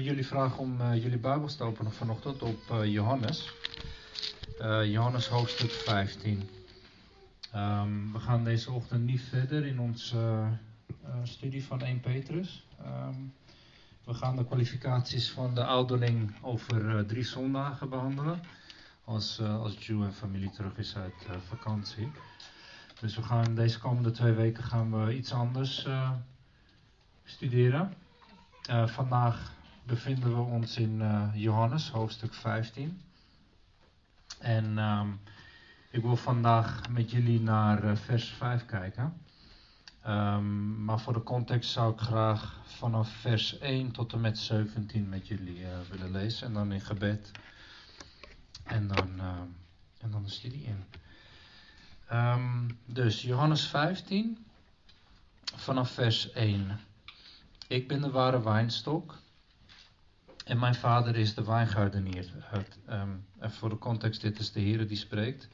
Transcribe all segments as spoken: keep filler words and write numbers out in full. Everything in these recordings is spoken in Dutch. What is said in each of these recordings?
jullie vragen om uh, jullie Bijbels te openen vanochtend op uh, Johannes. Uh, Johannes hoofdstuk vijftien. Um, we gaan deze ochtend niet verder in onze uh, uh, studie van Eerste Petrus. Um, we gaan de kwalificaties van de ouderling over uh, drie zondagen behandelen. Als, uh, als Joe en familie terug is uit uh, vakantie. Dus we gaan deze komende twee weken gaan we iets anders uh, studeren. Uh, vandaag bevinden we ons in uh, Johannes hoofdstuk vijftien. En um, ik wil vandaag met jullie naar uh, vers vijf kijken. Um, maar voor de context zou ik graag vanaf vers één tot en met zeventien met jullie uh, willen lezen. En dan in gebed. En dan, uh, en dan de studie in. Um, dus Johannes vijftien, vanaf vers één. Ik ben de ware wijnstok en mijn vader is de wijngaardenier. Um, en voor de context, dit is de Heere die spreekt.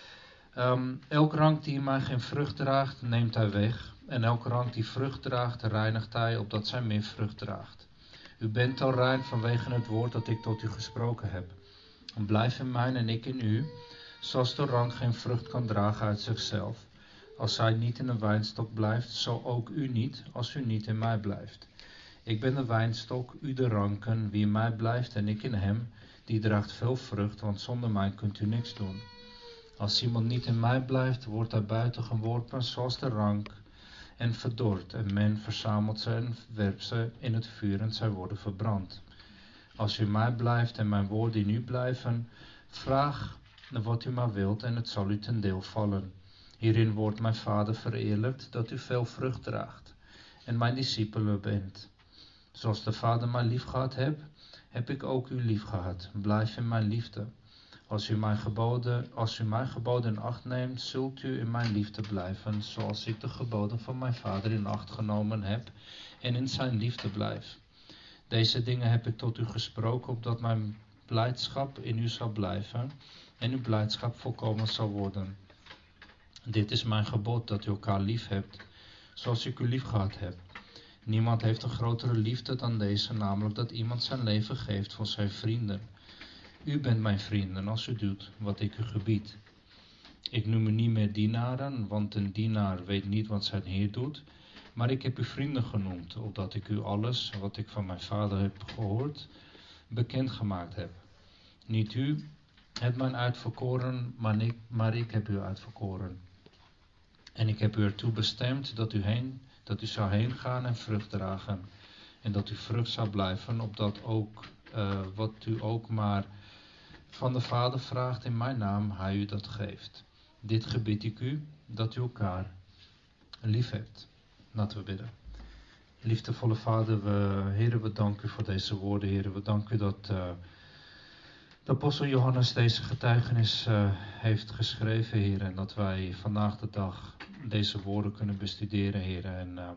Um, elk rank die in mij geen vrucht draagt, neemt hij weg. En elke rank die vrucht draagt, reinigt hij, opdat zij meer vrucht draagt. U bent al rein vanwege het woord dat ik tot u gesproken heb. En blijf in mij en ik in u, zoals de rank geen vrucht kan dragen uit zichzelf. Als zij niet in de wijnstok blijft, zo ook u niet, als u niet in mij blijft. Ik ben de wijnstok, u de ranken, wie in mij blijft en ik in hem, die draagt veel vrucht, want zonder mij kunt u niks doen. Als iemand niet in mij blijft, wordt hij buiten geworpen, zoals de rank, en verdord, en men verzamelt ze en werpt ze in het vuur en zij worden verbrand. Als u in mij blijft en mijn woorden in u blijven, vraag wat u maar wilt en het zal u ten deel vallen. Hierin wordt mijn Vader vereerlijkt, dat u veel vrucht draagt en mijn discipelen bent. Zoals de Vader mij liefgehad hebt, heb ik ook u liefgehad. Blijf in mijn liefde. Als u mijn geboden, als u mijn geboden in acht neemt, zult u in mijn liefde blijven, zoals ik de geboden van mijn Vader in acht genomen heb en in zijn liefde blijf. Deze dingen heb ik tot u gesproken, opdat mijn blijdschap in u zal blijven en uw blijdschap volkomen zal worden. Dit is mijn gebod, dat u elkaar lief hebt, zoals ik u lief gehad heb. Niemand heeft een grotere liefde dan deze, namelijk dat iemand zijn leven geeft voor zijn vrienden. U bent mijn vrienden als u doet wat ik u gebied. Ik noem u niet meer dienaren, want een dienaar weet niet wat zijn Heer doet. Maar ik heb u vrienden genoemd, opdat ik u alles wat ik van mijn Vader heb gehoord, bekendgemaakt heb. Niet u hebt mij uitverkoren, maar ik, maar ik heb u uitverkoren. En ik heb u ertoe bestemd dat u, heen, dat u zou heen gaan en vrucht dragen. En dat u vrucht zou blijven, opdat ook uh, wat u ook maar van de Vader vraagt in mijn naam, hij u dat geeft. Dit gebied ik u, dat u elkaar lief hebt. Laten we bidden. Liefdevolle Vader, we, Heere, we danken u voor deze woorden, Heere. We danken u dat uh, de apostel Johannes deze getuigenis uh, heeft geschreven, Heere. En dat wij vandaag de dag deze woorden kunnen bestuderen, Heere. En uh,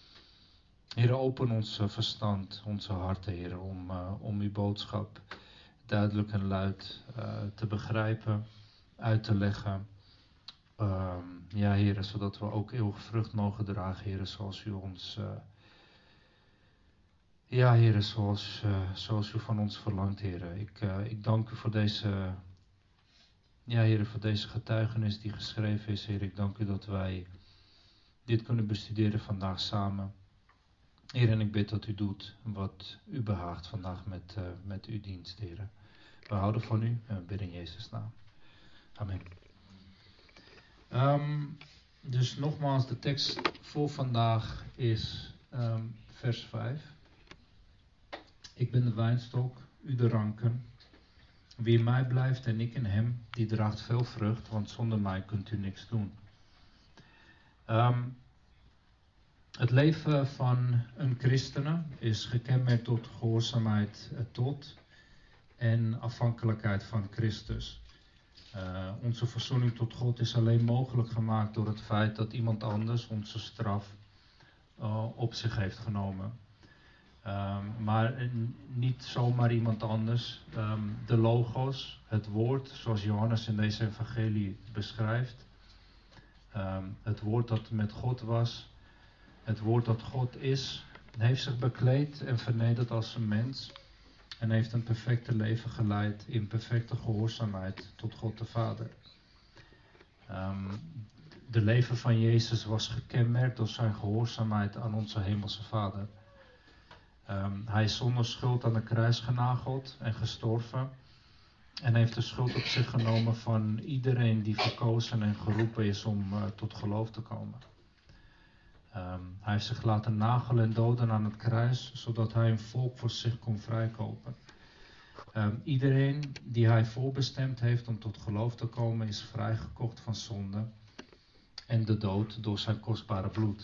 Heere, open ons uh, verstand, onze harten, Heere, om, uh, om uw boodschap duidelijk en luid uh, te begrijpen, uit te leggen. Uh, ja, Heere, zodat we ook eeuwig vrucht mogen dragen, Heere, zoals u ons, uh, ja, Heere, zoals, uh, zoals u van ons verlangt, Heere. Ik, uh, ik dank u voor deze, ja, Heere, voor deze getuigenis die geschreven is, Heere. Ik dank u dat wij dit kunnen bestuderen vandaag samen. Heere, en ik bid dat u doet wat u behaagt vandaag met, uh, met uw dienst, Heere. We houden van u en we bidden in Jezus' naam. Amen. Um, dus nogmaals, de tekst voor vandaag is um, vers vijf. Ik ben de wijnstok, u de ranken. Wie in mij blijft en ik in hem, die draagt veel vrucht, want zonder mij kunt u niks doen. Um, het leven van een christene is gekenmerkt door gehoorzaamheid tot en afhankelijkheid van Christus. Uh, onze verzoening tot God is alleen mogelijk gemaakt door het feit dat iemand anders onze straf uh, op zich heeft genomen. Um, maar niet zomaar iemand anders. Um, de logos, het woord, zoals Johannes in deze evangelie beschrijft. Um, het woord dat met God was. Het woord dat God is. heeft zich bekleed en vernederd als een mens en heeft een perfecte leven geleid in perfecte gehoorzaamheid tot God de Vader. Um, de leven van Jezus was gekenmerkt door zijn gehoorzaamheid aan onze hemelse Vader. Um, hij is zonder schuld aan de kruis genageld en gestorven en heeft de schuld op zich genomen van iedereen die verkozen en geroepen is om uh, tot geloof te komen. Um, hij heeft zich laten nagelen en doden aan het kruis, zodat hij een volk voor zich kon vrijkopen. Um, iedereen die hij voorbestemd heeft om tot geloof te komen, is vrijgekocht van zonde en de dood door zijn kostbare bloed.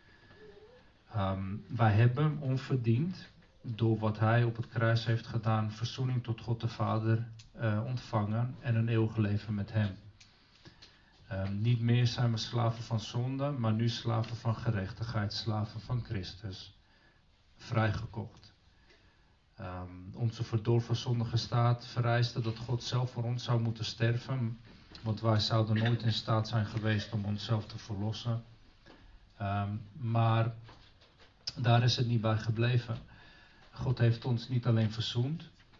Um, wij hebben onverdiend, door wat hij op het kruis heeft gedaan, verzoening tot God de Vader uh, ontvangen en een eeuwig leven met hem. Um, niet meer zijn we slaven van zonde, maar nu slaven van gerechtigheid, slaven van Christus, vrijgekocht. Um, onze verdorven zondige staat vereiste dat God zelf voor ons zou moeten sterven, want wij zouden nooit in staat zijn geweest om onszelf te verlossen. Um, maar daar is het niet bij gebleven. God heeft ons niet alleen verzoend,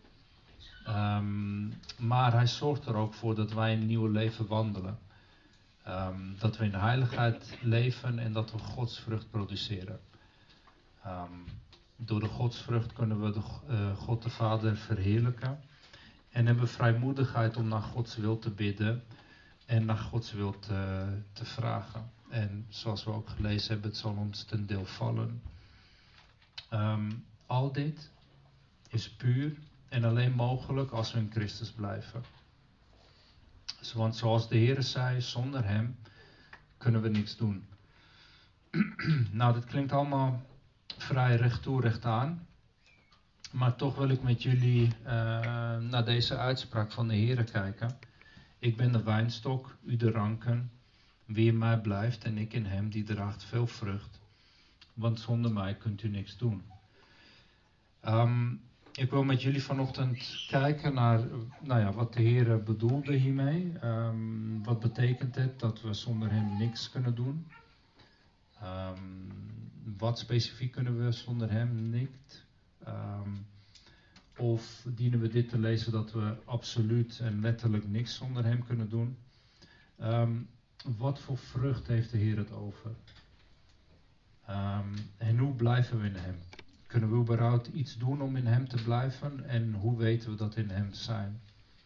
um, maar hij zorgt er ook voor dat wij een nieuw leven wandelen. Um, dat we in de heiligheid leven en dat we godsvrucht produceren. Um, door de godsvrucht kunnen we de, uh, God de Vader verheerlijken. En hebben vrijmoedigheid om naar Gods wil te bidden en naar Gods wil te, te vragen. En zoals we ook gelezen hebben, het zal ons ten deel vallen. Um, al dit is puur en alleen mogelijk als we in Christus blijven. Want zoals de Heer zei, zonder hem kunnen we niks doen. Nou, dit klinkt allemaal vrij recht toe, recht aan. Maar toch wil ik met jullie uh, naar deze uitspraak van de Heer kijken. Ik ben de wijnstok, u de ranken. Wie in mij blijft en ik in hem, die draagt veel vrucht. Want zonder mij kunt u niks doen. Um, Ik wil met jullie vanochtend kijken naar nou ja, wat de Heer bedoelde hiermee. Um, wat betekent het dat we zonder hem niks kunnen doen? Um, wat specifiek kunnen we zonder hem niet? Um, of dienen we dit te lezen dat we absoluut en letterlijk niks zonder hem kunnen doen? Um, wat voor vrucht heeft de Heer het over? Um, en hoe blijven we in hem? Kunnen we überhaupt iets doen om in hem te blijven? En hoe weten we dat in hem zijn?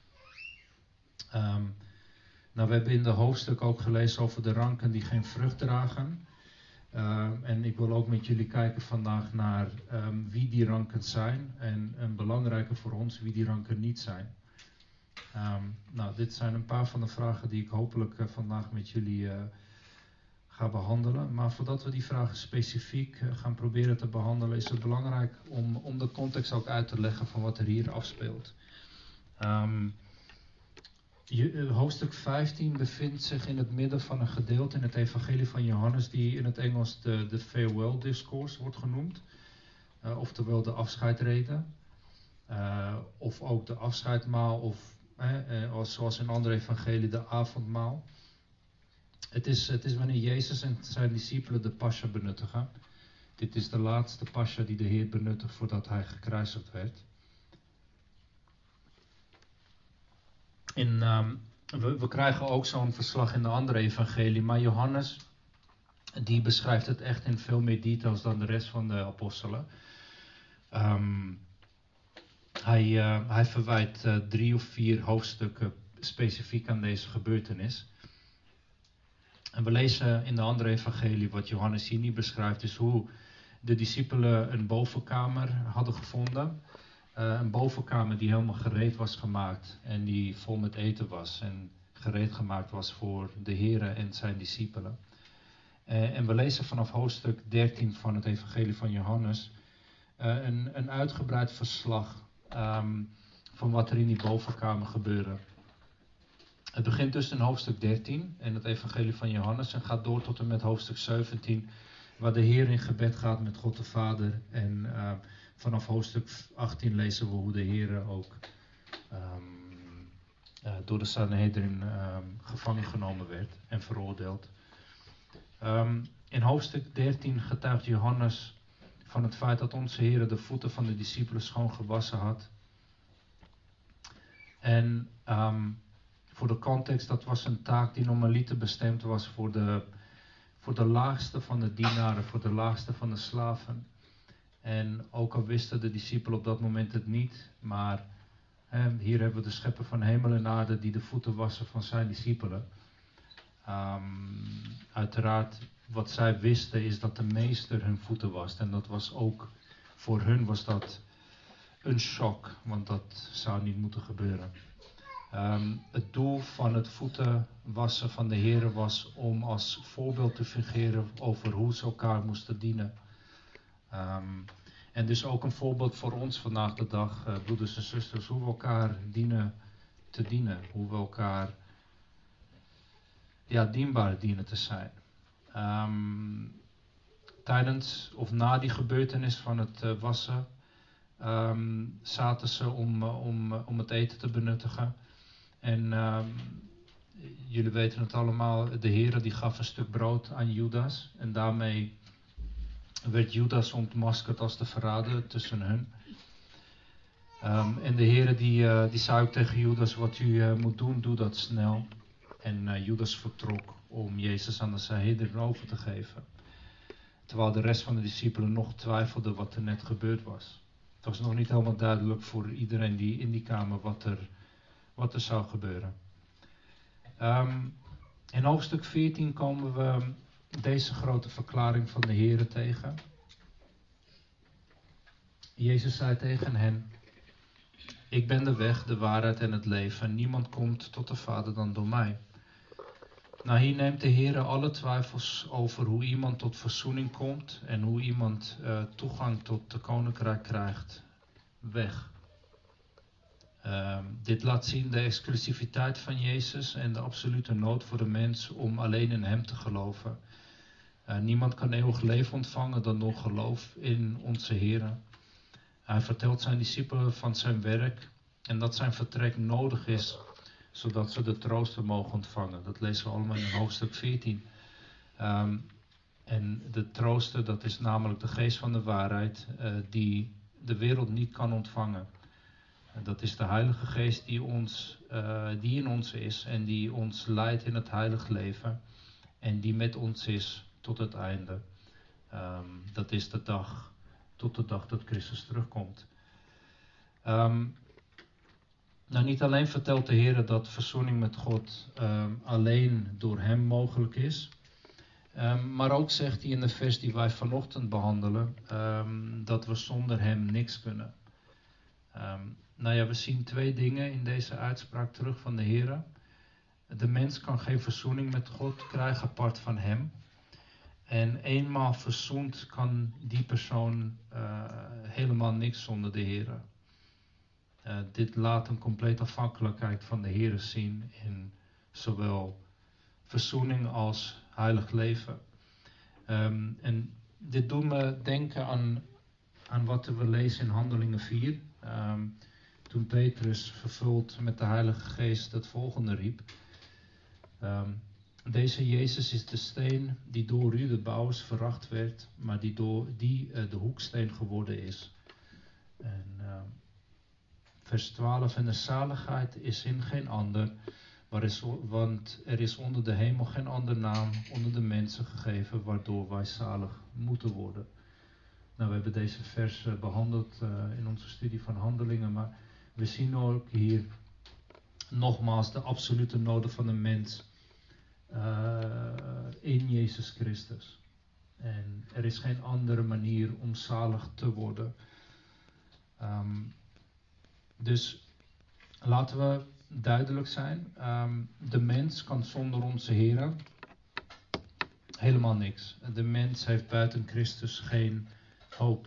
Um, nou, we hebben in de hoofdstuk ook gelezen over de ranken die geen vrucht dragen. Um, en ik wil ook met jullie kijken vandaag naar um, wie die ranken zijn. En, en belangrijker voor ons, wie die ranken niet zijn. Um, nou, dit zijn een paar van de vragen die ik hopelijk uh, vandaag met jullie uh, ga behandelen. Maar voordat we die vragen specifiek uh, gaan proberen te behandelen, is het belangrijk om, om de context ook uit te leggen van wat er hier afspeelt. Um, je, uh, hoofdstuk vijftien bevindt zich in het midden van een gedeelte in het evangelie van Johannes, die in het Engels de, de farewell discourse wordt genoemd. Uh, oftewel de afscheidrede. Uh, of ook de afscheidmaal, of eh, uh, zoals in andere evangelie de avondmaal. Het is, het is wanneer Jezus en zijn discipelen de pascha benuttigen. Dit is de laatste pascha die de Heer benuttigt voordat hij gekruisigd werd. En, um, we, we krijgen ook zo'n verslag in de andere evangelie, maar Johannes die beschrijft het echt in veel meer details dan de rest van de apostelen. Um, hij, uh, hij verwijt uh, drie of vier hoofdstukken specifiek aan deze gebeurtenis. En we lezen in de andere evangelie wat Johannes hier niet beschrijft, is hoe de discipelen een bovenkamer hadden gevonden. Uh, een bovenkamer die helemaal gereed was gemaakt en die vol met eten was en gereed gemaakt was voor de Heer en zijn discipelen. Uh, en we lezen vanaf hoofdstuk dertien van het evangelie van Johannes uh, een, een uitgebreid verslag um, van wat er in die bovenkamer gebeurde. Het begint dus in hoofdstuk dertien in het evangelie van Johannes en gaat door tot en met hoofdstuk zeventien, waar de Heer in gebed gaat met God de Vader. En uh, vanaf hoofdstuk achttien lezen we hoe de Heer ook um, uh, door de Sanhedrin um, gevangen genomen werd en veroordeeld. Um, in hoofdstuk dertien getuigt Johannes van het feit dat onze Heer de voeten van de discipelen schoon gewassen had. En um, voor de context, dat was een taak die normaliter bestemd was voor de, voor de laagste van de dienaren, voor de laagste van de slaven. En ook al wisten de discipelen op dat moment het niet, maar hè, hier hebben we de schepper van hemel en aarde die de voeten wassen van zijn discipelen. Um, uiteraard, wat zij wisten is dat de meester hun voeten wast. En dat was ook, voor hun was dat een shock, want dat zou niet moeten gebeuren. Um, het doel van het voeten wassen van de Heer was om als voorbeeld te fungeren over hoe ze elkaar moesten dienen. Um, en dus ook een voorbeeld voor ons vandaag de dag, uh, broeders en zusters, hoe we elkaar dienen te dienen. Hoe we elkaar ja, dienbaar dienen te zijn. Um, tijdens of na die gebeurtenis van het uh, wassen um, zaten ze om, uh, om, uh, om het eten te benuttigen. En um, jullie weten het allemaal, de Heer die gaf een stuk brood aan Judas. En daarmee werd Judas ontmaskerd als de verrader tussen hun. Um, en de Heer die, uh, die zei ook tegen Judas, wat u uh, moet doen, doe dat snel. En uh, Judas vertrok om Jezus aan de Sanhedrin over te geven. Terwijl de rest van de discipelen nog twijfelden wat er net gebeurd was. Het was nog niet helemaal duidelijk voor iedereen die in die kamer wat er, wat er zou gebeuren. Um, in hoofdstuk veertien komen we deze grote verklaring van de Heer tegen. Jezus zei tegen hen: ik ben de weg, de waarheid en het leven. Niemand komt tot de Vader dan door mij. Nou, hier neemt de Heer alle twijfels over hoe iemand tot verzoening komt en hoe iemand uh, toegang tot de koninkrijk krijgt, weg. Uh, dit laat zien de exclusiviteit van Jezus en de absolute nood voor de mens om alleen in hem te geloven. Uh, niemand kan eeuwig leven ontvangen dan door geloof in onze Heer. Hij vertelt zijn discipelen van zijn werk en dat zijn vertrek nodig is, zodat ze de trooster mogen ontvangen. Dat lezen we allemaal in hoofdstuk veertien. Um, en de trooster, dat is namelijk de geest van de waarheid, uh, die de wereld niet kan ontvangen. Uh, dat is de Heilige Geest die, ons, uh, die in ons is en die ons leidt in het heilig leven. En die met ons is tot het einde. Um, dat is de dag, tot de dag dat Christus terugkomt. Um, Nou, niet alleen vertelt de Heer dat verzoening met God um, alleen door hem mogelijk is. Um, maar ook zegt hij in de vers die wij vanochtend behandelen, um, dat we zonder hem niks kunnen. Um, nou ja, we zien twee dingen in deze uitspraak terug van de Heer. De mens kan geen verzoening met God krijgen apart van hem. En eenmaal verzoend kan die persoon uh, helemaal niks zonder de Heer. Uh, dit laat een complete afhankelijkheid van de Heer zien in zowel verzoening als heilig leven. Um, en dit doet me denken aan, aan wat we lezen in Handelingen vier. Um, toen Petrus vervuld met de Heilige Geest het volgende riep. Um, Deze Jezus is de steen die door u de bouwers veracht werd, maar die, door, die uh, de hoeksteen geworden is. En... Uh, Vers twaalf, en de zaligheid is in geen ander, maar is, want er is onder de hemel geen ander naam onder de mensen gegeven, waardoor wij zalig moeten worden. Nou, we hebben deze vers uh, behandeld uh, in onze studie van Handelingen, maar we zien ook hier nogmaals de absolute noden van de mens uh, in Jezus Christus. En er is geen andere manier om zalig te worden. Um, Dus laten we duidelijk zijn, um, de mens kan zonder onze Heer helemaal niks. De mens heeft buiten Christus geen hoop.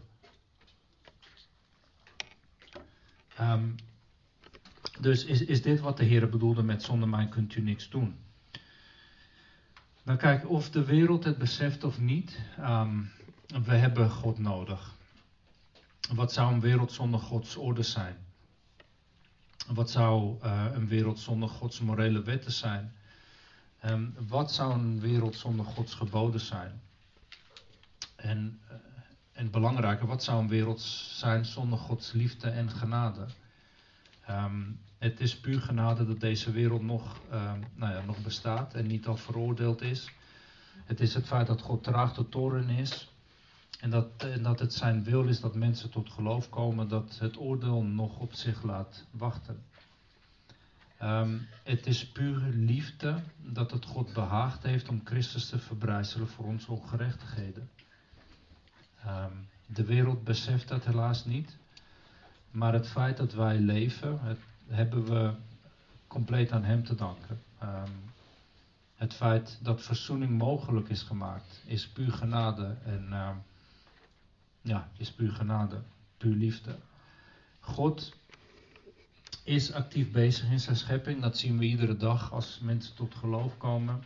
Um, dus is, is dit wat de Heer bedoelde met zonder mij kunt u niks doen. Nou kijk, of de wereld het beseft of niet, um, we hebben God nodig. Wat zou een wereld zonder Gods orde zijn? Wat zou uh, een wereld zonder Gods morele wetten zijn? Um, wat zou een wereld zonder Gods geboden zijn? En, uh, en belangrijker, wat zou een wereld zijn zonder Gods liefde en genade? Um, het is puur genade dat deze wereld nog, um, nou ja, nog bestaat en niet al veroordeeld is. Het is het feit dat God traag tot toorn is. En dat, en dat het zijn wil is dat mensen tot geloof komen, dat het oordeel nog op zich laat wachten. Um, het is puur liefde dat het God behaagd heeft om Christus te verbrijzelen voor onze ongerechtigheden. Um, de wereld beseft dat helaas niet. Maar het feit dat wij leven, het, hebben we compleet aan hem te danken. Um, het feit dat verzoening mogelijk is gemaakt, is puur genade en uh, ja, is puur genade, puur liefde. God is actief bezig in zijn schepping, dat zien we iedere dag als mensen tot geloof komen.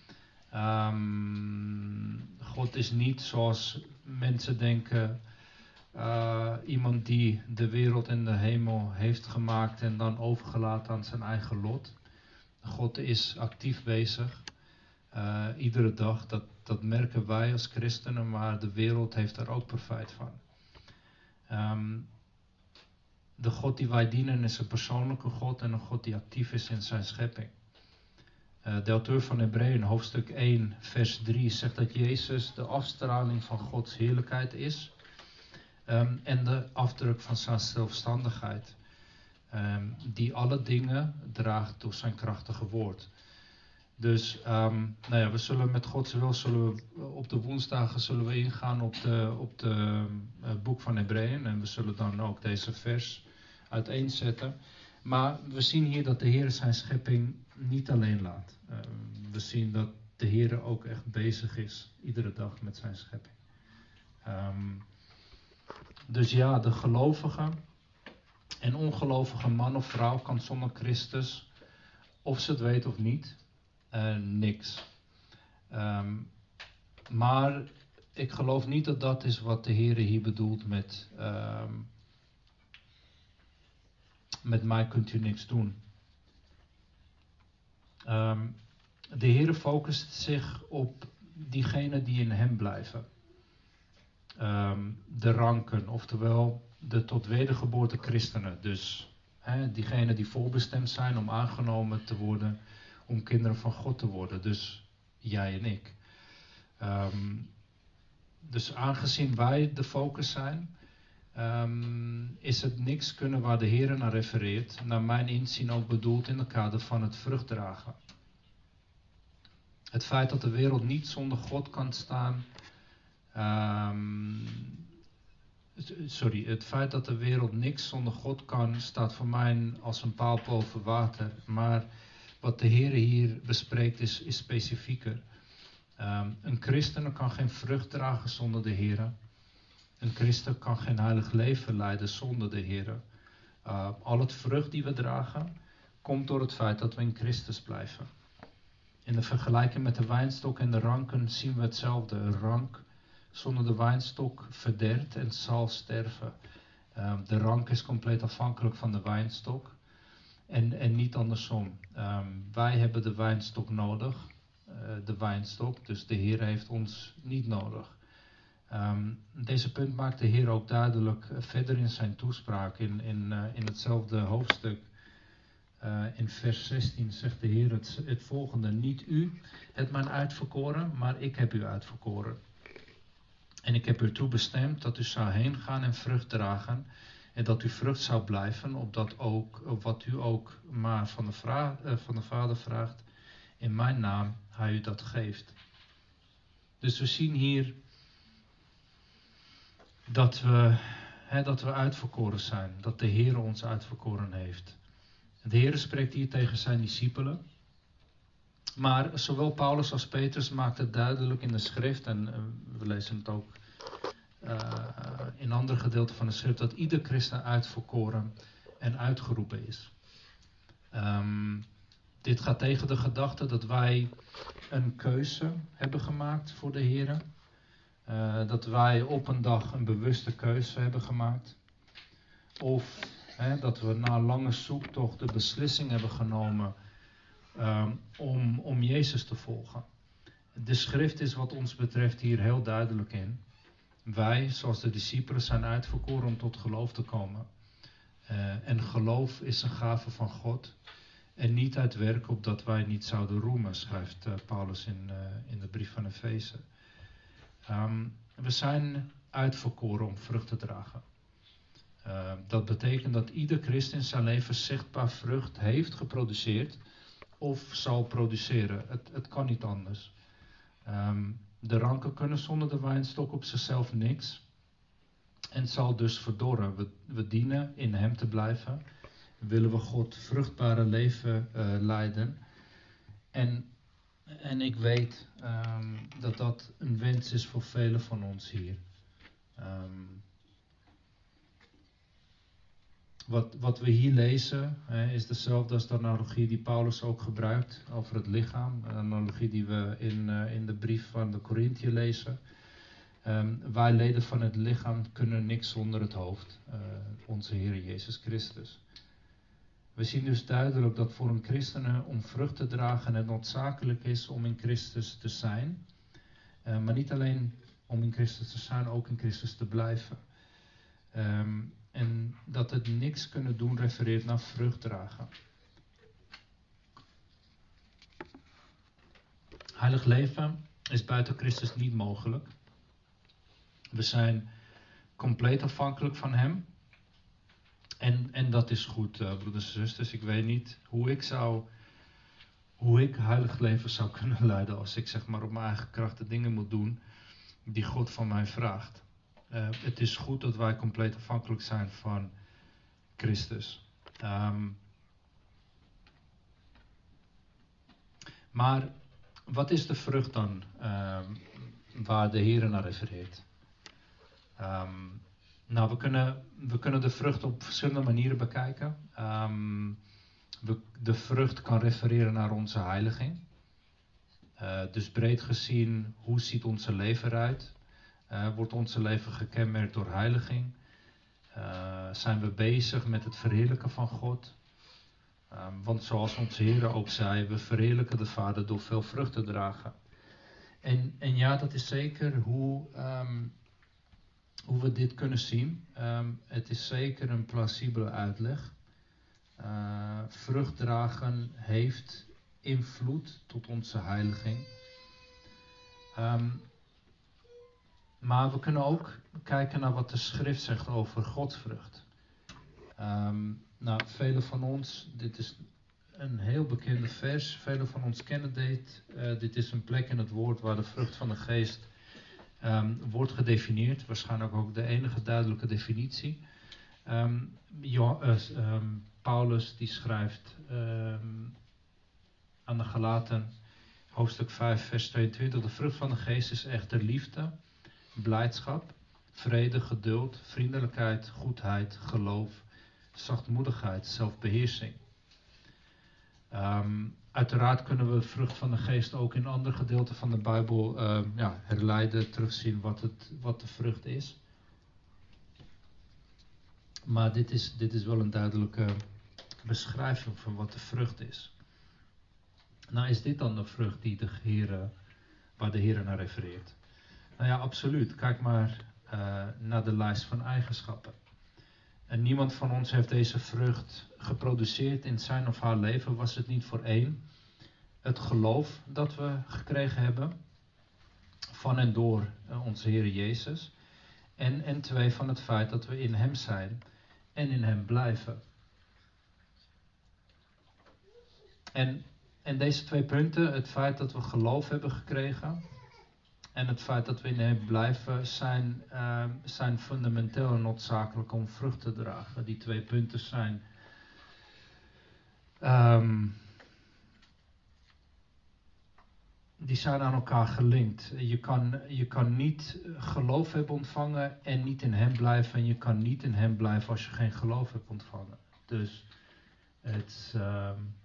Um, God is niet zoals mensen denken, uh, iemand die de wereld en de hemel heeft gemaakt en dan overgelaten aan zijn eigen lot. God is actief bezig, uh, iedere dag, dat, dat merken wij als christenen, maar de wereld heeft er ook profijt van. Um, de God die wij dienen is een persoonlijke God en een God die actief is in zijn schepping. Uh, de auteur van Hebreeën, hoofdstuk één, vers drie, zegt dat Jezus de afstraling van Gods heerlijkheid is. Um, en de afdruk van zijn zelfstandigheid. Um, die alle dingen draagt door zijn krachtige woord. Dus um, nou ja, we zullen met Gods wil, zullen we, op de woensdagen zullen we ingaan op de, op de uh, boek van Hebreeën. En we zullen dan ook deze vers uiteenzetten. Maar we zien hier dat de Heer zijn schepping niet alleen laat. Uh, we zien dat de Heer ook echt bezig is, iedere dag met zijn schepping. Um, dus ja, de gelovige en ongelovige man of vrouw kan zonder Christus, of ze het weet of niet, uh, niks. Um, maar ik geloof niet dat dat is wat de Heer hier bedoelt met, um, met mij kunt u niks doen. Um, de Heer focust zich op diegenen die in hem blijven. Um, de ranken, oftewel de tot wedergeboorte christenen. Dus hè, diegenen die voorbestemd zijn om aangenomen te worden, om kinderen van God te worden. Dus jij en ik. Um, dus aangezien wij de focus zijn, um, is het niks kunnen waar de Heer naar refereert, naar mijn inzien ook bedoeld in het kader van het vruchtdragen. Het feit dat de wereld niet zonder God kan staan. Um, sorry, het feit dat de wereld niks zonder God kan, staat voor mij als een paal boven water. Maar wat de Heer hier bespreekt is, is specifieker. Um, een christen kan geen vrucht dragen zonder de Heer. Een christen kan geen heilig leven leiden zonder de Heer. Uh, al het vrucht die we dragen, komt door het feit dat we in Christus blijven. In de vergelijking met de wijnstok en de ranken zien we hetzelfde. Een rank zonder de wijnstok verderft en zal sterven. Uh, de rank is compleet afhankelijk van de wijnstok. En, en niet andersom. Um, wij hebben de wijnstok nodig. Uh, de wijnstok. Dus de Heer heeft ons niet nodig. Um, deze punt maakt de Heer ook duidelijk uh, verder in zijn toespraak. In, in, uh, in hetzelfde hoofdstuk. Uh, in vers zestien zegt de Heer het, het volgende. Niet u hebt mij uitverkoren, maar ik heb u uitverkoren. En ik heb u toe bestemd dat u zou heen gaan en vrucht dragen. En dat u vrucht zou blijven, opdat ook, op wat u ook maar van de, vra- uh, van de Vader vraagt. In mijn naam hij u dat geeft. Dus we zien hier dat we, hè, dat we uitverkoren zijn. Dat de Heer ons uitverkoren heeft. De Heer spreekt hier tegen zijn discipelen. Maar zowel Paulus als Petrus maakt het duidelijk in de schrift. En uh, we lezen het ook uh, in andere gedeelten van de schrift. Dat ieder christen uitverkoren en uitgeroepen is. Um, dit gaat tegen de gedachte dat wij een keuze hebben gemaakt voor de Heer. Uh, dat wij op een dag een bewuste keuze hebben gemaakt. Of hè, dat we na lange zoektocht de beslissing hebben genomen um, om, om Jezus te volgen. De schrift is wat ons betreft hier heel duidelijk in. wij, zoals de discipelen, zijn uitverkoren om tot geloof te komen. Uh, en geloof is een gave van God. En niet uit werk opdat wij niet zouden roemen, schrijft uh, Paulus in, uh, in de brief van Efeze. Um, we zijn uitverkoren om vrucht te dragen. Uh, dat betekent dat ieder christen in zijn leven zichtbaar vrucht heeft geproduceerd of zal produceren. Het, het kan niet anders. Um, de ranken kunnen zonder de wijnstok op zichzelf niks. En het zal dus verdorren. We, we dienen in hem te blijven. Willen we God vruchtbare leven uh, leiden. En, en ik weet um, dat dat een wens is voor velen van ons hier. Um, wat, wat we hier lezen hè, is dezelfde als de analogie die Paulus ook gebruikt over het lichaam. Een analogie die we in, uh, in de brief van de Korinthië lezen. Um, wij leden van het lichaam kunnen niks zonder het hoofd. Uh, onze Heer Jezus Christus. We zien dus duidelijk dat voor een christene om vrucht te dragen het noodzakelijk is om in Christus te zijn. Uh, maar niet alleen om in Christus te zijn, ook in Christus te blijven. Um, en dat het niks kunnen doen refereert naar vrucht dragen. Heilig leven is buiten Christus niet mogelijk. We zijn compleet afhankelijk van hem. En, en dat is goed, uh, broeders en zusters. Ik weet niet hoe ik zou, hoe ik heilig leven zou kunnen leiden als ik zeg maar op mijn eigen kracht de dingen moet doen die God van mij vraagt. Uh, het is goed dat wij compleet afhankelijk zijn van Christus. Um, maar wat is de vrucht dan um, waar de Heer naar refereert? Um, nou, we kunnen, we kunnen de vrucht op verschillende manieren bekijken. Um, we, de vrucht kan refereren naar onze heiliging. Uh, dus breed gezien, hoe ziet onze leven eruit? Uh, wordt onze leven gekenmerkt door heiliging? Uh, zijn we bezig met het verheerlijken van God? Um, want zoals onze Heer ook zei, we verheerlijken de Vader door veel vrucht te dragen. En, en ja, dat is zeker hoe, um, hoe we dit kunnen zien. Um, het is zeker een plausibele uitleg. Uh, vrucht dragen heeft invloed tot onze heiliging. Um, Maar we kunnen ook kijken naar wat de schrift zegt over godsvrucht. Um, nou, velen van ons, dit is een heel bekende vers, velen van ons kennen dit. Uh, dit is een plek in het woord waar de vrucht van de geest um, wordt gedefinieerd. Waarschijnlijk ook de enige duidelijke definitie. Um, jo- uh, um, Paulus die schrijft um, aan de Galaten, hoofdstuk vijf, vers tweeëntwintig. De vrucht van de geest is echter liefde, blijdschap, vrede, geduld, vriendelijkheid, goedheid, geloof, zachtmoedigheid, zelfbeheersing. Um, uiteraard kunnen we vrucht van de geest ook in andere gedeelten van de Bijbel uh, ja, herleiden, terugzien wat, het, wat de vrucht is. Maar dit is, dit is wel een duidelijke beschrijving van wat de vrucht is. Nou, is dit dan de vrucht die de Heere, waar de Heer naar refereert? Nou ja, absoluut. Kijk maar uh, naar de lijst van eigenschappen. En niemand van ons heeft deze vrucht geproduceerd in zijn of haar leven. Was het niet voor één, het geloof dat we gekregen hebben van en door uh, onze Heer Jezus. En, en twee, van het feit dat we in hem zijn en in hem blijven. En, en deze twee punten, het feit dat we geloof hebben gekregen en het feit dat we in hem blijven, zijn, uh, zijn fundamenteel en noodzakelijk om vrucht te dragen. Die twee punten zijn um, die zijn aan elkaar gelinkt. Je kan, je kan niet geloof hebben ontvangen en niet in hem blijven. En je kan niet in hem blijven als je geen geloof hebt ontvangen. Dus het, um,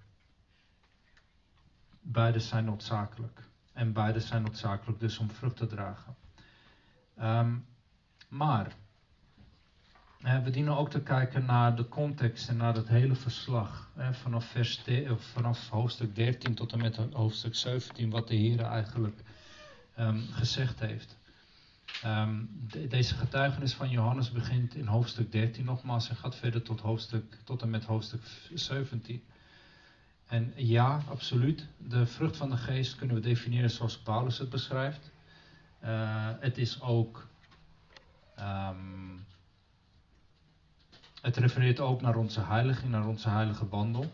beide zijn noodzakelijk. En beide zijn noodzakelijk dus om vrucht te dragen. Um, maar eh, we dienen ook te kijken naar de context en naar het hele verslag. Eh, vanaf, vers de, of vanaf hoofdstuk dertien tot en met hoofdstuk zeventien, wat de Heer eigenlijk um, gezegd heeft. Um, de, deze getuigenis van Johannes begint in hoofdstuk dertien nogmaals en gaat verder tot, hoofdstuk, tot en met hoofdstuk zeventien. En ja, absoluut, de vrucht van de geest kunnen we definiëren zoals Paulus het beschrijft. Uh, het is ook, um, het refereert ook naar onze heiliging, naar onze heilige wandel.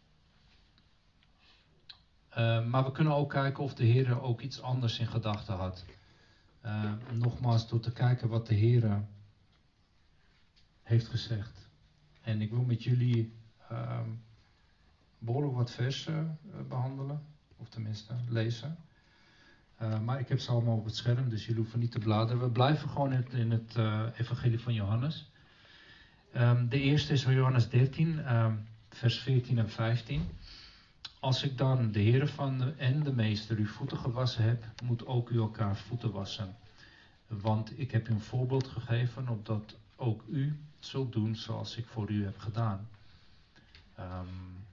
Uh, maar we kunnen ook kijken of de Heer ook iets anders in gedachten had. Uh, nogmaals, door te kijken wat de Heer heeft gezegd. En ik wil met jullie uh, behoorlijk wat versen uh, behandelen. Of tenminste, lezen. Uh, maar ik heb ze allemaal op het scherm, dus jullie hoeven niet te bladeren. We blijven gewoon in het, in het uh, evangelie van Johannes. Um, de eerste is van Johannes dertien, um, vers veertien en vijftien. Als ik dan de Heere van de, en de Meester uw voeten gewassen heb, moet ook u elkaar voeten wassen. Want ik heb u een voorbeeld gegeven, opdat ook u zult doen zoals ik voor u heb gedaan. Um,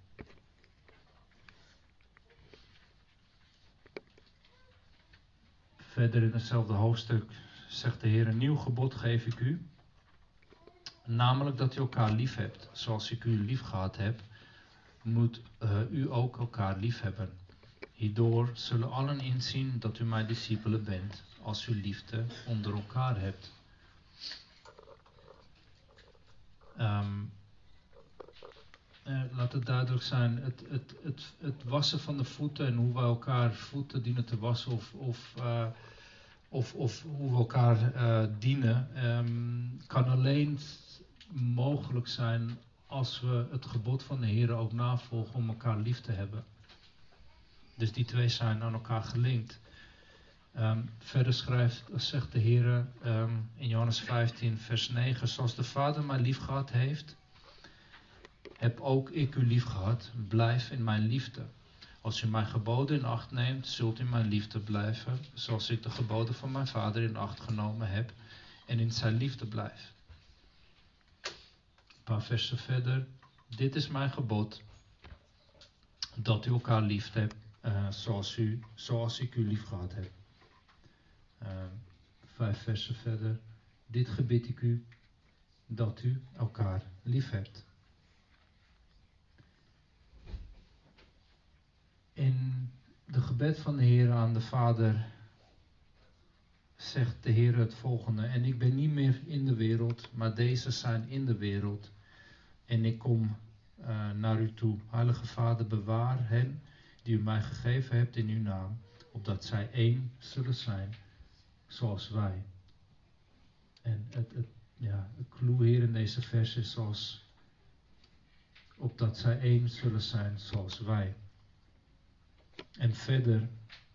verder in hetzelfde hoofdstuk zegt de Heer, een nieuw gebod geef ik u. Namelijk dat u elkaar lief hebt, zoals ik u lief gehad heb. Moet uh, u ook elkaar lief hebben. Hierdoor zullen allen inzien dat u mijn discipelen bent, als u liefde onder elkaar hebt. Um, uh, laat het duidelijk zijn, het, het, het, het wassen van de voeten en hoe we elkaar voeten dienen te wassen of, of, uh, of, of hoe we elkaar uh, dienen, um, kan alleen mogelijk zijn als we het gebod van de Heer ook navolgen om elkaar lief te hebben. Dus die twee zijn aan elkaar gelinkt. Um, verder schrijft, zegt de Heer um, in Johannes vijftien vers negen, zoals de Vader mij lief gehad heeft, heb ook ik u lief gehad, blijf in mijn liefde. Als u mijn geboden in acht neemt, zult u mijn liefde blijven, zoals ik de geboden van mijn Vader in acht genomen heb en in zijn liefde blijf. Een paar versen verder. Dit is mijn gebod, dat u elkaar lief hebt, uh, zoals, u, zoals ik u lief gehad heb. Uh, vijf versen verder. Dit gebid ik u, dat u elkaar lief hebt. In de gebed van de Heer aan de Vader zegt de Heer het volgende. En ik ben niet meer in de wereld, maar deze zijn in de wereld. En ik kom uh, naar u toe. Heilige Vader, bewaar hen die u mij gegeven hebt in uw naam, opdat zij één zullen zijn, zoals wij. En het, het, ja, het clue hier in deze vers is zoals, opdat zij één zullen zijn, zoals wij. En verder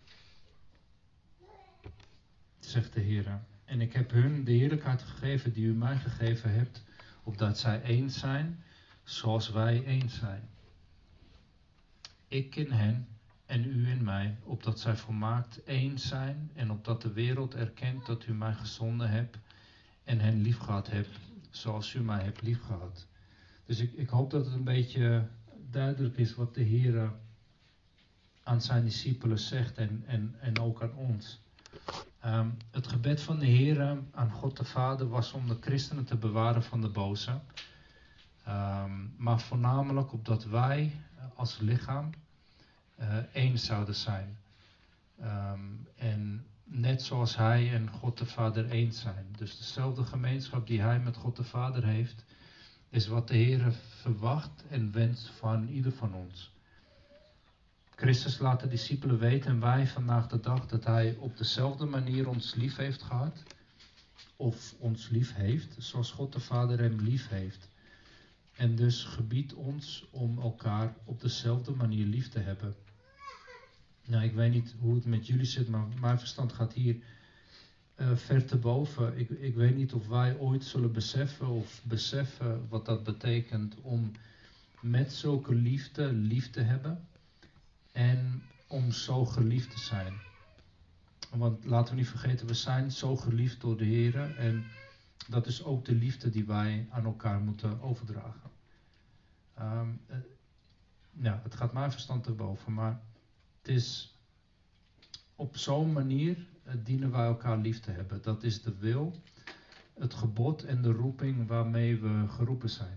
zegt de Heer, en ik heb hun de heerlijkheid gegeven die u mij gegeven hebt, opdat zij één zijn, zoals wij één zijn. Ik in hen en u in mij, opdat zij volmaakt één zijn en opdat de wereld erkent dat u mij gezonden hebt en hen liefgehad hebt, zoals u mij hebt liefgehad. Dus ik, ik hoop dat het een beetje duidelijk is wat de Heer aan zijn discipelen zegt en, en, en ook aan ons. Um, het gebed van de Heer aan God de Vader was om de christenen te bewaren van de boze. Um, maar voornamelijk opdat wij als lichaam uh, één zouden zijn. Um, en net zoals Hij en God de Vader één zijn. Dus dezelfde gemeenschap die Hij met God de Vader heeft, is wat de Heer verwacht en wenst van ieder van ons. Christus laat de discipelen weten en wij vandaag de dag dat Hij op dezelfde manier ons lief heeft gehad. Of ons lief heeft, zoals God de Vader hem lief heeft. En dus gebiedt ons om elkaar op dezelfde manier lief te hebben. Nou, ik weet niet hoe het met jullie zit, maar mijn verstand gaat hier uh, ver te boven. Ik, ik weet niet of wij ooit zullen beseffen of beseffen wat dat betekent om met zulke liefde lief te hebben. En om zo geliefd te zijn. Want laten we niet vergeten, we zijn zo geliefd door de Heer. En dat is ook de liefde die wij aan elkaar moeten overdragen. Um, uh, ja, het gaat mijn verstand erboven. Maar het is op zo'n manier uh, dienen wij elkaar lief te hebben. Dat is de wil, het gebod en de roeping waarmee we geroepen zijn.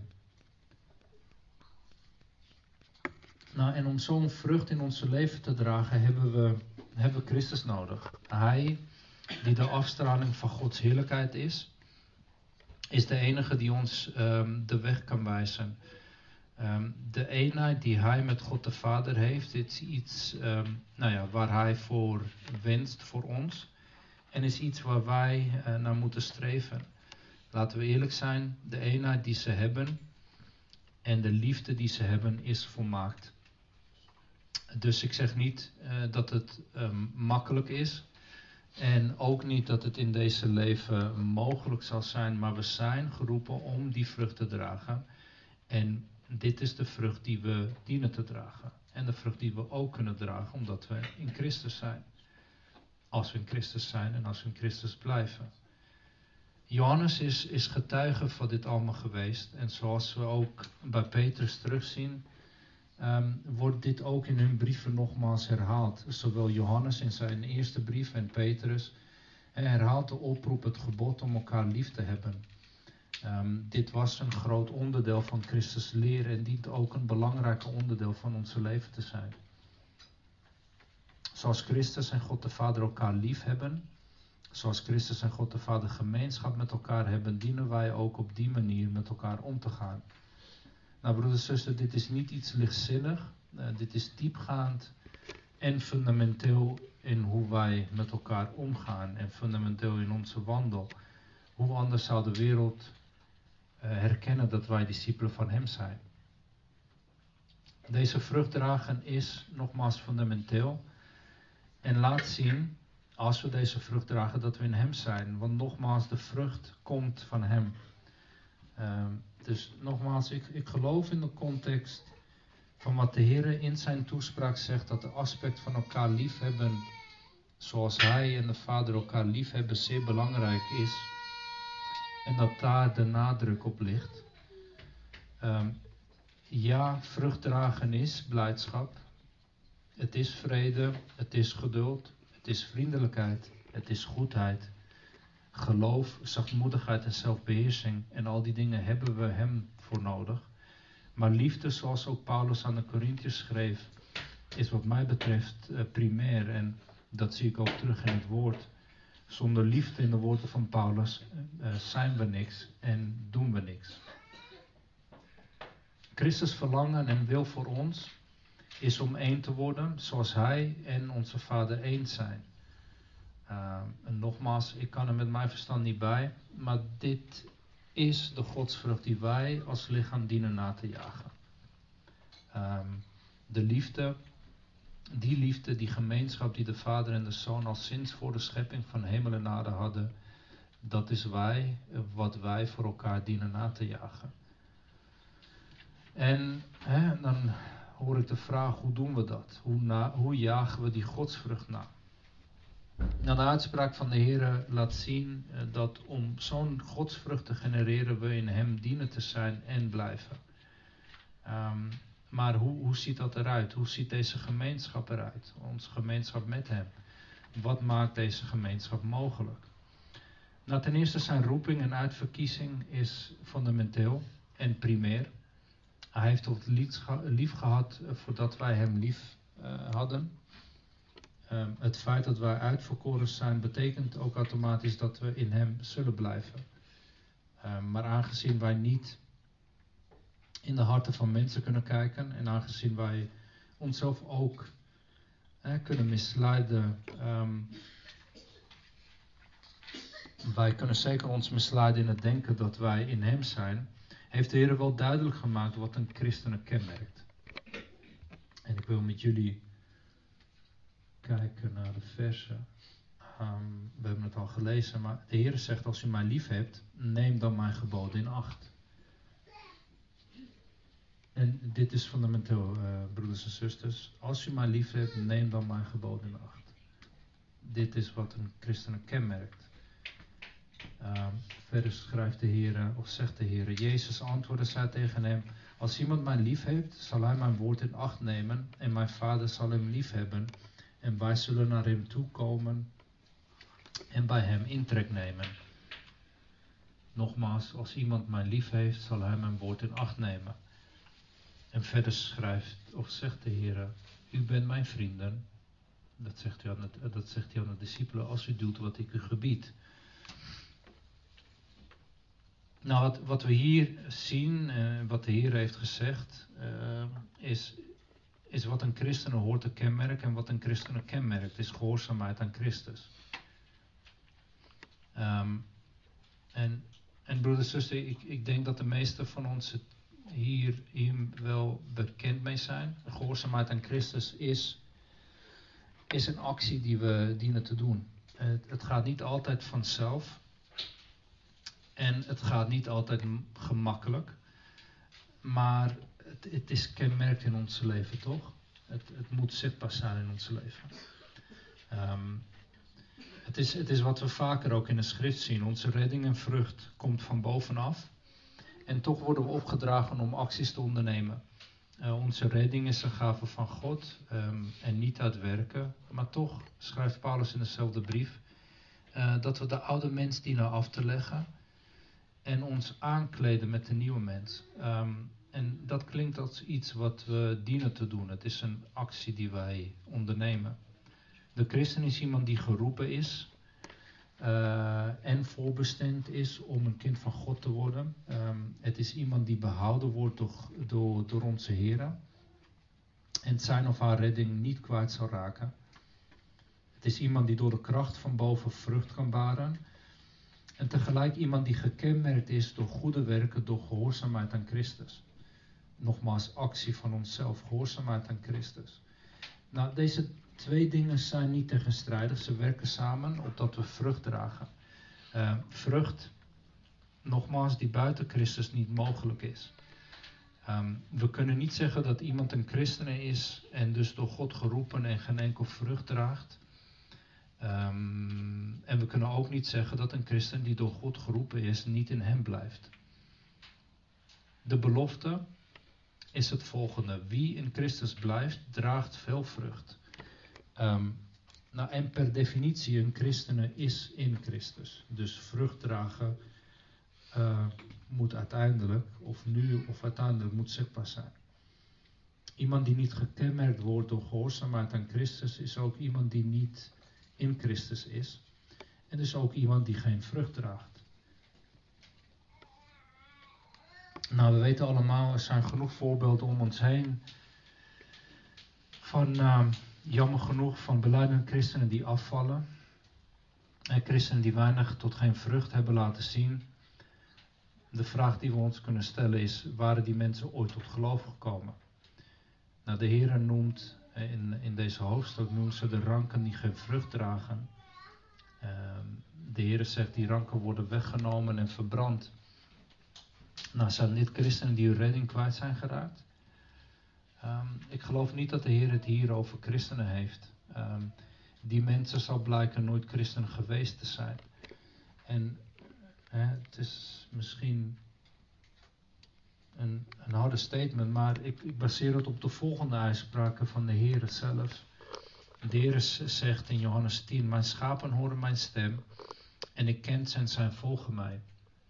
Nou, en om zo'n vrucht in ons leven te dragen, hebben we, hebben we Christus nodig. Hij, die de afstraling van Gods heerlijkheid is, is de enige die ons um, de weg kan wijzen. Um, de eenheid die hij met God de Vader heeft, is iets um, nou ja, waar hij voor wenst voor ons. En is iets waar wij uh, naar moeten streven. Laten we eerlijk zijn, de eenheid die ze hebben en de liefde die ze hebben is volmaakt. Dus ik zeg niet uh, dat het um, makkelijk is. En ook niet dat het in deze leven mogelijk zal zijn. Maar we zijn geroepen om die vrucht te dragen. En dit is de vrucht die we dienen te dragen. En de vrucht die we ook kunnen dragen omdat we in Christus zijn. Als we in Christus zijn en als we in Christus blijven. Johannes is, is getuige van dit allemaal geweest. En zoals we ook bij Petrus terugzien, um, wordt dit ook in hun brieven nogmaals herhaald. Zowel Johannes in zijn eerste brief en Petrus herhaalt de oproep, het gebod om elkaar lief te hebben. Um, dit was een groot onderdeel van Christus leer en dient ook een belangrijk onderdeel van ons leven te zijn. Zoals Christus en God de Vader elkaar lief hebben, zoals Christus en God de Vader gemeenschap met elkaar hebben, dienen wij ook op die manier met elkaar om te gaan. Nou, broeders en zusters, dit is niet iets lichtzinnig, uh, dit is diepgaand en fundamenteel in hoe wij met elkaar omgaan en fundamenteel in onze wandel. Hoe anders zou de wereld uh, herkennen dat wij discipelen van hem zijn? Deze vrucht dragen is nogmaals fundamenteel en laat zien, als we deze vrucht dragen, dat we in hem zijn. Want nogmaals, de vrucht komt van hem. Uh, dus nogmaals, ik, ik geloof in de context van wat de Heer in zijn toespraak zegt, dat de aspect van elkaar liefhebben, zoals hij en de Vader elkaar liefhebben, zeer belangrijk is. En dat daar de nadruk op ligt. Um, ja, vrucht dragen is blijdschap. Het is vrede, het is geduld, het is vriendelijkheid, het is goedheid. Geloof, zachtmoedigheid en zelfbeheersing. En al die dingen hebben we hem voor nodig. Maar liefde, zoals ook Paulus aan de Corinthiërs schreef, is wat mij betreft uh, primair. En dat zie ik ook terug in het woord. Zonder liefde, in de woorden van Paulus, uh, zijn we niks en doen we niks. Christus verlangen en wil voor ons is om één te worden, zoals hij en onze Vader één zijn. Uh, en nogmaals, ik kan er met mijn verstand niet bij, maar dit is de godsvrucht die wij als lichaam dienen na te jagen. Um, de liefde, die liefde, die gemeenschap die de Vader en de Zoon al sinds voor de schepping van hemel en aarde hadden, dat is wij, wat wij voor elkaar dienen na te jagen. En hè, dan hoor ik de vraag, hoe doen we dat? Hoe, na, hoe jagen we die godsvrucht na? Nou, de uitspraak van de Heer laat zien uh, dat om zo'n godsvrucht te genereren we in hem dienen te zijn en blijven. Um, maar hoe, hoe ziet dat eruit? Hoe ziet deze gemeenschap eruit? Onze gemeenschap met hem. Wat maakt deze gemeenschap mogelijk? Nou, ten eerste zijn roeping en uitverkiezing is fundamenteel en primair. Hij heeft ons lief gehad voordat wij hem lief uh, hadden. Um, het feit dat wij uitverkoren zijn betekent ook automatisch dat we in hem zullen blijven. Um, maar aangezien wij niet in de harten van mensen kunnen kijken en aangezien wij onszelf ook eh, kunnen misleiden, um, wij kunnen zeker ons misleiden in het denken dat wij in hem zijn, heeft de Heer wel duidelijk gemaakt wat een christenen kenmerkt. En ik wil met jullie kijken naar de versen. Um, we hebben het al gelezen, maar de Heer zegt, als u mij lief hebt, neem dan mijn geboden in acht. En dit is fundamenteel, uh, broeders en zusters. Als u mij lief hebt, neem dan mijn geboden in acht. Dit is wat een christenen kenmerkt. Um, verder schrijft de Heer, of zegt de Heer, Jezus antwoordde, zei tegen hem, als iemand mij lief heeft, zal hij mijn woord in acht nemen en mijn Vader zal hem lief hebben en wij zullen naar hem toe komen en bij hem intrek nemen. Nogmaals, als iemand mij lief heeft, zal hij mijn woord in acht nemen. En verder schrijft, of zegt de Heer, u bent mijn vrienden. Dat zegt hij aan, het, dat zegt hij aan de discipelen, als u doet wat ik u gebied. Nou, wat, wat we hier zien, uh, wat de Heer heeft gezegd, uh, is, is wat een christen hoort te kenmerken en wat een christen kenmerkt, is gehoorzaamheid aan Christus. Um, en, en broeders en zusters, ik, ik denk dat de meesten van ons het hier, hier wel bekend mee zijn. Gehoorzaamheid aan Christus is, is een actie die we dienen te doen. Het, het gaat niet altijd vanzelf. En het gaat niet altijd gemakkelijk. Maar het, het is kenmerkt in ons leven, toch? Het, het moet zichtbaar zijn in ons leven. Um, het, is, het is wat we vaker ook in de schrift zien. Onze redding en vrucht komt van bovenaf. En toch worden we opgedragen om acties te ondernemen. Uh, onze redding is een gave van God. Um, en niet uit werken. Maar toch schrijft Paulus in dezelfde brief. Uh, dat we de oude mens dienen af te leggen. En ons aankleden met de nieuwe mens. Um, en dat klinkt als iets wat we dienen te doen. Het is een actie die wij ondernemen. De christen is iemand die geroepen is. Uh, en voorbestemd is om een kind van God te worden. Um, het is iemand die behouden wordt door, door, door onze Heer. En zijn of haar redding niet kwijt zal raken. Het is iemand die door de kracht van boven vrucht kan baren. En tegelijk iemand die gekenmerkt is door goede werken, door gehoorzaamheid aan Christus. Nogmaals, actie van onszelf, gehoorzaamheid aan Christus. Nou, deze twee dingen zijn niet tegenstrijdig. Ze werken samen opdat we vrucht dragen. Uh, vrucht, nogmaals, die buiten Christus niet mogelijk is. Um, we kunnen niet zeggen dat iemand een christen is en dus door God geroepen en geen enkel vrucht draagt. Um, en we kunnen ook niet zeggen dat een christen die door God geroepen is niet in hem blijft. De belofte is het volgende. Wie in Christus blijft, draagt veel vrucht. Um, nou, en per definitie een christene is in Christus. Dus vrucht dragen uh, moet uiteindelijk, of nu of uiteindelijk, moet zichtbaar zijn. Iemand die niet gekenmerkt wordt door gehoorzaamheid aan Christus is ook iemand die niet in Christus is. En dus ook iemand die geen vrucht draagt. Nou, we weten allemaal, er zijn genoeg voorbeelden om ons heen. Van, uh, jammer genoeg, van belijdende christenen die afvallen. En christenen die weinig tot geen vrucht hebben laten zien. De vraag die we ons kunnen stellen is, waren die mensen ooit tot geloof gekomen? Nou, de Heer noemt... In, in deze hoofdstuk noemen ze de ranken die geen vrucht dragen. Uh, de Heer zegt die ranken worden weggenomen en verbrand. Nou, zijn dit christenen die hun redding kwijt zijn geraakt? Um, ik geloof niet dat de Heer het hier over christenen heeft. Um, die mensen zal blijken nooit christen geweest te zijn. En hè, het is misschien Een, een harde statement, maar ik, ik baseer het op de volgende uitspraken van de Heer zelf. De Heer zegt in Johannes tien, mijn schapen horen mijn stem en ik ken ze en zij volgen mij.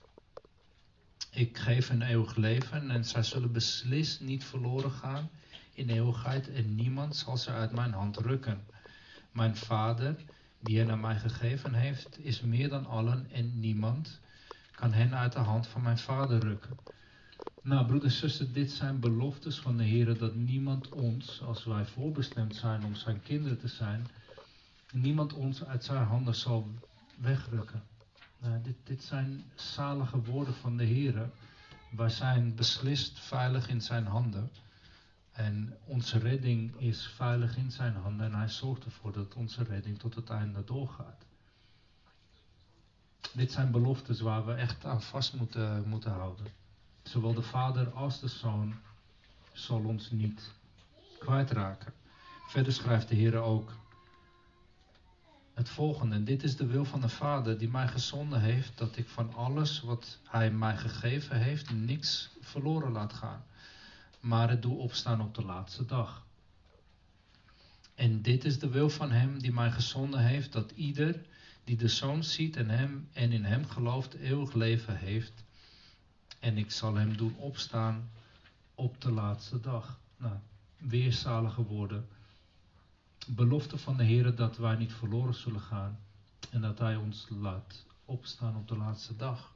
Ik geef een eeuwig leven en zij zullen beslist niet verloren gaan in eeuwigheid en niemand zal ze uit mijn hand rukken. Mijn Vader, die hen aan mij gegeven heeft, is meer dan allen en niemand kan hen uit de hand van mijn Vader rukken. Nou, broeders en zusters, dit zijn beloftes van de Heer dat niemand ons, als wij voorbestemd zijn om zijn kinderen te zijn, niemand ons uit zijn handen zal wegrukken. Nou, dit, dit zijn zalige woorden van de Heer. Wij zijn beslist veilig in zijn handen. En onze redding is veilig in zijn handen en hij zorgt ervoor dat onze redding tot het einde doorgaat. Dit zijn beloftes waar we echt aan vast moeten, moeten houden. Zowel de Vader als de Zoon zal ons niet kwijtraken. Verder schrijft de Heer ook het volgende. Dit is de wil van de Vader die mij gezonden heeft, dat ik van alles wat hij mij gegeven heeft, niks verloren laat gaan. Maar het doe opstaan op de laatste dag. En dit is de wil van hem die mij gezonden heeft, dat ieder die de Zoon ziet en, hem, en in hem gelooft, eeuwig leven heeft. En ik zal hem doen opstaan op de laatste dag. Nou, weer zalige woorden. Belofte van de Heer dat wij niet verloren zullen gaan. En dat hij ons laat opstaan op de laatste dag.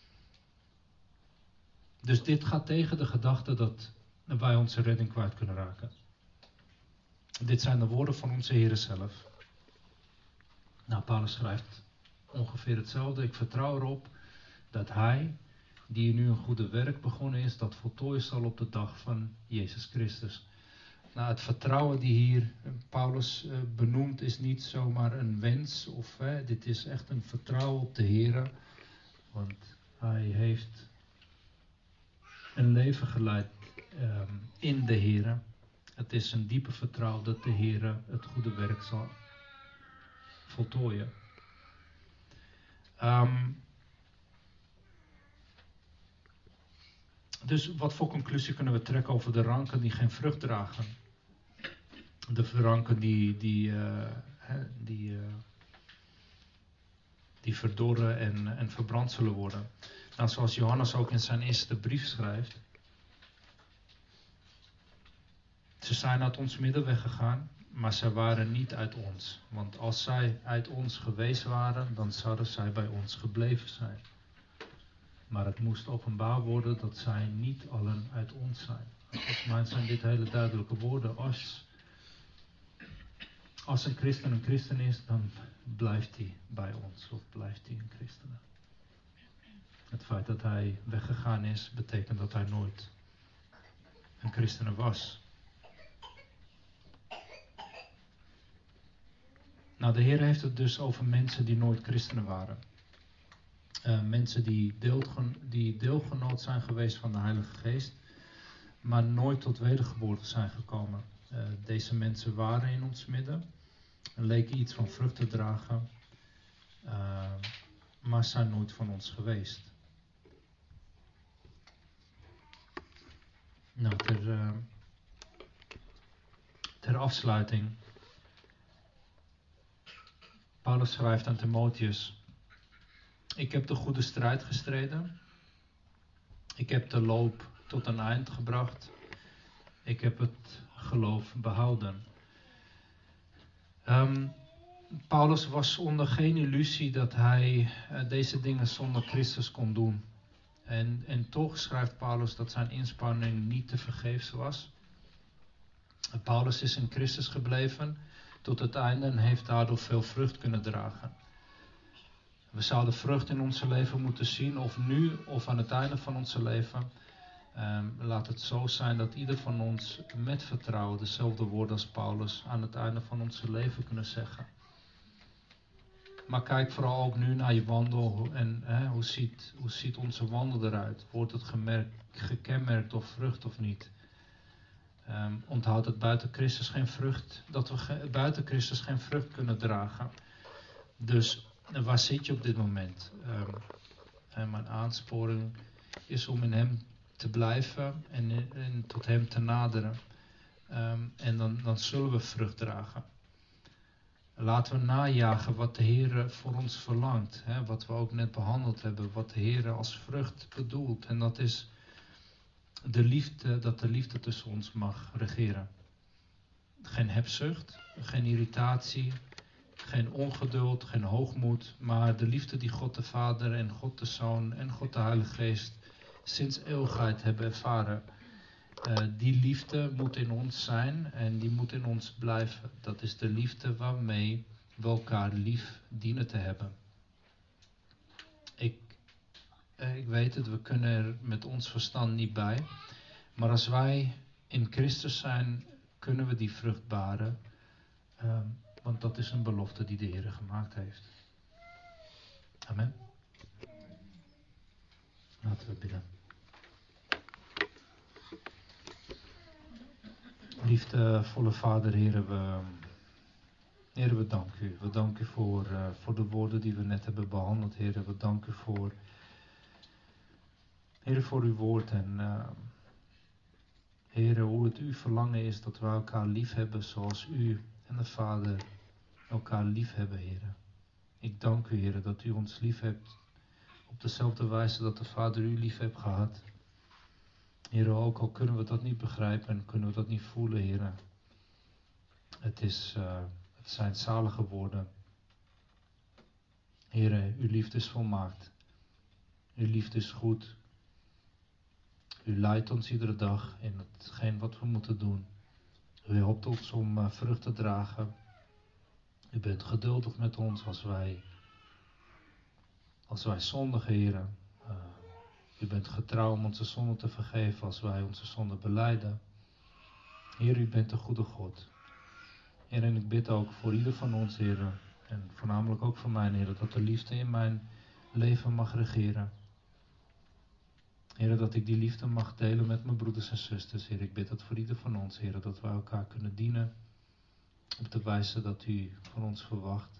Dus dit gaat tegen de gedachte dat wij onze redding kwijt kunnen raken. Dit zijn de woorden van onze Heer zelf. Nou, Paulus schrijft ongeveer hetzelfde. Ik vertrouw erop dat hij, die nu een goede werk begonnen is, dat voltooien zal op de dag van Jezus Christus. Nou, het vertrouwen die hier Paulus uh, benoemt is niet zomaar een wens. Of, hè, dit is echt een vertrouwen op de Heer. Want hij heeft een leven geleid um, in de Heer. Het is een diepe vertrouwen dat de Heer het goede werk zal voltooien. Um, dus wat voor conclusie kunnen we trekken over de ranken die geen vrucht dragen? De ranken die, die, uh, die, uh, die verdorren en, en verbrand zullen worden. Nou, zoals Johannes ook in zijn eerste brief schrijft. Ze zijn uit ons midden weggegaan, maar zij waren niet uit ons. Want als zij uit ons geweest waren, dan zouden zij bij ons gebleven zijn. Maar het moest openbaar worden dat zij niet allen uit ons zijn. Volgens mij zijn dit hele duidelijke woorden. Als, als een christen een christen is, dan blijft hij bij ons of blijft hij een christen. Het feit dat hij weggegaan is, betekent dat hij nooit een christen was. Nou, de Heer heeft het dus over mensen die nooit christenen waren. Uh, mensen die, deelgen, die deelgenoot zijn geweest van de Heilige Geest, maar nooit tot wedergeboorte zijn gekomen. Uh, deze mensen waren in ons midden en leken iets van vrucht te dragen, uh, maar zijn nooit van ons geweest. Nou, ter, uh, ter afsluiting. Paulus schrijft aan Timotheus: ik heb de goede strijd gestreden. Ik heb de loop tot een eind gebracht. Ik heb het geloof behouden. Um, Paulus was onder geen illusie dat hij uh, deze dingen zonder Christus kon doen. En, en toch schrijft Paulus dat zijn inspanning niet te vergeefs was. Uh, Paulus is in Christus gebleven tot het einde en heeft daardoor veel vrucht kunnen dragen. We zouden vrucht in ons leven moeten zien, of nu of aan het einde van ons leven. Um, laat het zo zijn dat ieder van ons met vertrouwen dezelfde woorden als Paulus aan het einde van ons leven kunnen zeggen. Maar kijk vooral ook nu naar je wandel en hè, hoe, ziet, hoe ziet onze wandel eruit? Wordt het gemerkt, gekenmerkt of vrucht of niet? Um, onthoud dat buiten Christus geen vrucht, dat we ge, buiten Christus geen vrucht kunnen dragen. Dus waar zit je op dit moment? Um, en mijn aansporing is om in hem te blijven en, en tot hem te naderen. Um, en dan, dan zullen we vrucht dragen. Laten we najagen wat de Heer voor ons verlangt. Hè, wat we ook net behandeld hebben. Wat de Heer als vrucht bedoelt. En dat is de liefde, dat de liefde tussen ons mag regeren. Geen hebzucht, geen irritatie, geen ongeduld, geen hoogmoed. Maar de liefde die God de Vader en God de Zoon en God de Heilige Geest sinds eeuwigheid hebben ervaren. Uh, die liefde moet in ons zijn en die moet in ons blijven. Dat is de liefde waarmee we elkaar lief dienen te hebben. Ik, uh, ik weet het, we kunnen er met ons verstand niet bij. Maar als wij in Christus zijn, kunnen we die vrucht baren. Uh, want dat is een belofte die de Heer gemaakt heeft. Amen. Laten we bidden. Liefdevolle Vader, Heer, we, Heer, we danken u. We danken u voor, uh, voor de woorden die we net hebben behandeld, Heer. We danken u voor, Heer, voor uw woord. En uh, Heer, hoe het uw verlangen is dat we elkaar lief hebben zoals u en de Vader elkaar lief hebben, Heer. Ik dank u, Heer, dat u ons lief hebt op dezelfde wijze dat de Vader u lief heeft gehad. Heer, ook al kunnen we dat niet begrijpen en kunnen we dat niet voelen, Heer. Het, is, uh, het zijn zalige woorden. Heer, uw liefde is volmaakt. Uw liefde is goed. U leidt ons iedere dag in hetgeen wat we moeten doen. U helpt ons om uh, vrucht te dragen. U bent geduldig met ons als wij, als wij zondigen, Heer. Uh, u bent getrouw om onze zonden te vergeven als wij onze zonden belijden. Heer, u bent een goede God. Heer, en ik bid ook voor ieder van ons, Heer, en voornamelijk ook voor mij, Heer, dat de liefde in mijn leven mag regeren. Heer, dat ik die liefde mag delen met mijn broeders en zusters. Heer, ik bid dat voor ieder van ons, Heer, dat wij elkaar kunnen dienen op de wijze dat u van ons verwacht.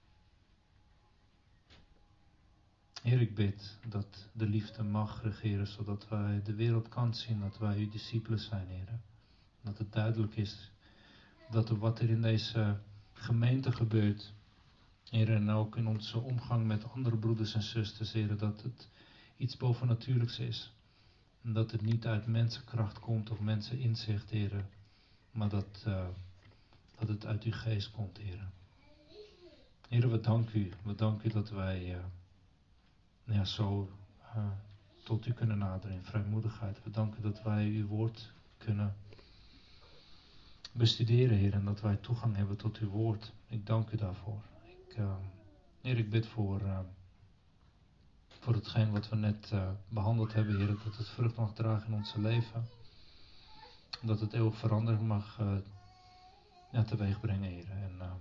Heer, ik bid dat de liefde mag regeren, zodat wij de wereld kan zien dat wij uw discipelen zijn, Heer. Dat het duidelijk is dat er wat er in deze gemeente gebeurt, Heer, en ook in onze omgang met andere broeders en zusters, Heer, dat het iets bovennatuurlijks is. En dat het niet uit mensenkracht komt of menseninzicht, Heer, maar dat, uh, dat het uit uw geest komt, Heer. Heer, we danken u. We danken u dat wij uh, ja, zo uh, tot u kunnen naderen in vrijmoedigheid. We danken dat wij uw woord kunnen bestuderen, Heer, en dat wij toegang hebben tot uw woord. Ik dank u daarvoor. Ik, uh, Heer, ik bid voor, uh, voor hetgeen wat we net uh, behandeld hebben, Heer, dat het vrucht mag dragen in ons leven. Dat het eeuwig verandering mag uh, ja, teweeg brengen, Heer. En, uh,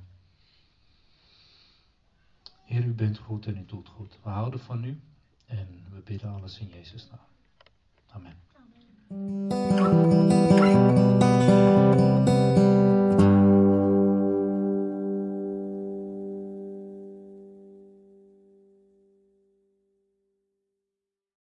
Heer, u bent goed en u doet goed. We houden van u en we bidden alles in Jezus' naam. Amen. Amen.